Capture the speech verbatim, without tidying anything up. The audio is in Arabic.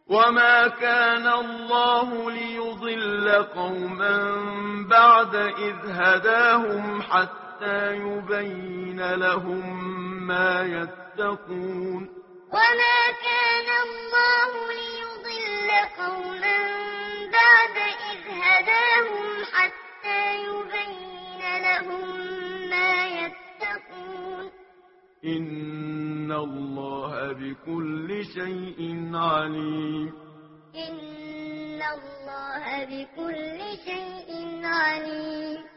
وما كان الله ليضل قوما بعد إذ هداهم حتى يبين لهم ما يتقون وما كان الله ليضل قوما بعد إذ هداهم حتى يبين لهم ما يتقون إن الله بكل شيء عليم إن الله بكل شيء عليم